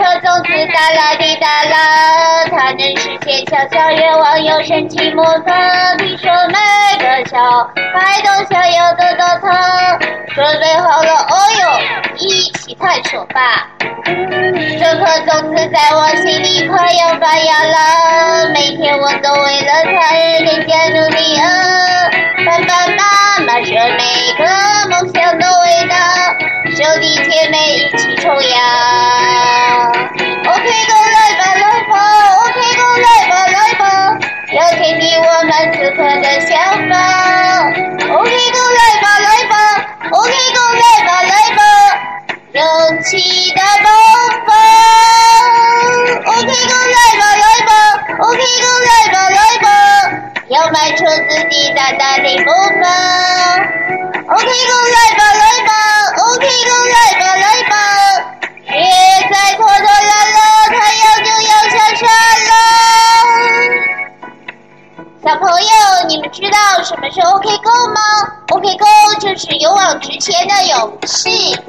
种子哒啦滴哒啦，它能实现小小愿望，有神奇魔法。听说每个小孩都想要得到它，准备好了，哦哟，一起探索吧。这颗种子在我心里快要发芽了，每天我都为了它而更加努力啊！爸爸妈妈说每个梦想都伟大，兄弟姐妹一起冲呀 ！OK， go 来吧来吧 ，OK go 来吧来吧，要听听我们此刻的想法。OK go 来吧来吧 ，OK go 来吧来吧，勇气的爆发。OK go 来吧来吧 ，OK go 来吧来吧，要迈出自己大大的步伐。OK go 来吧来吧 ，OK go 来吧来吧，别再拖拖拉拉，太阳就要下山了。小朋友，你们知道什么是 OK go 吗 ？OK go 就是勇往直前的勇气。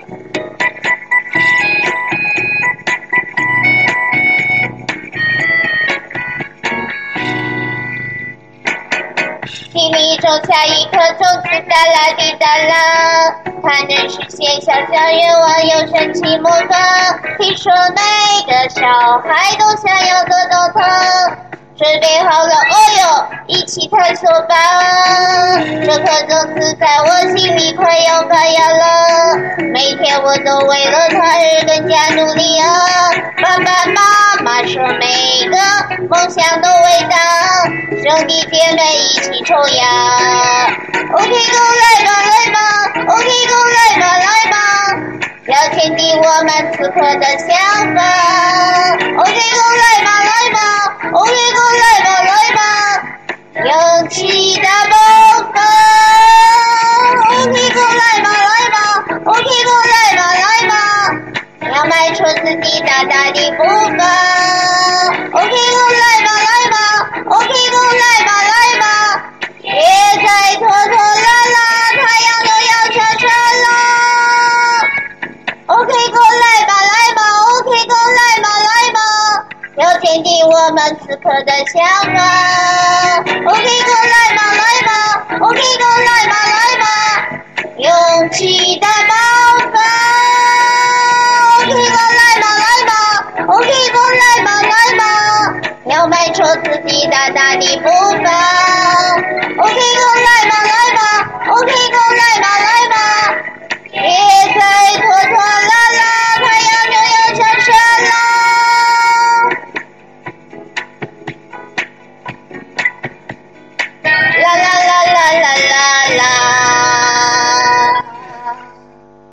心里种下一颗种子，哒啦滴哒啦，它能实现小小愿望，有神奇魔法。听说每个小孩都想要得到它，准备好了，哦哟，一起探索吧。这颗种子在我心里快要发芽了，每天我都为了它而更加努力啊！爸爸妈妈说每个梦想都伟大，兄弟姐妹一起冲呀 ！OK go 来吧来吧 ，OK go 来吧来吧，要坚定我们此刻的想法。OK go 来吧来吧 ，OK go 来吧来吧，勇气的爆发。OK go 来吧来吧 ，OK go 来吧来吧，要迈出自己大大的步伐。OK go 来吧来吧 ，OK go 来吧来吧，别再拖拖拉拉，太阳都要下山了。OK go 来吧来吧 ，OK go 来吧来吧，要坚定我们此刻的想法。OK go 来吧来吧 ，OK go 来吧来吧，勇气的爆发。OK go 来吧来吧 ，OK go 来吧来吧，要迈出自己大大的步